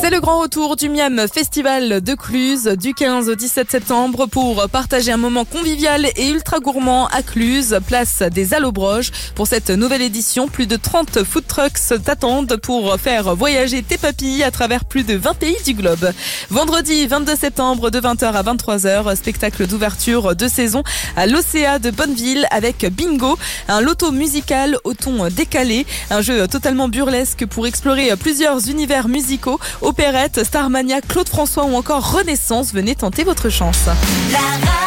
C'est le grand retour du Miam Festival de Cluse du 15 au 17 septembre pour partager un moment convivial et ultra gourmand à Cluse, place des Allobroges. Pour cette nouvelle édition, plus de 30 food trucks t'attendent pour faire voyager tes papilles à travers plus de 20 pays du globe. Vendredi 22 septembre de 20h à 23h, spectacle d'ouverture de saison à l'Océa de Bonneville avec Bingo, un loto musical au ton décalé, un jeu totalement burlesque pour explorer plusieurs univers musicaux. Opérette, Starmania, Claude François ou encore Renaissance, venez tenter votre chance.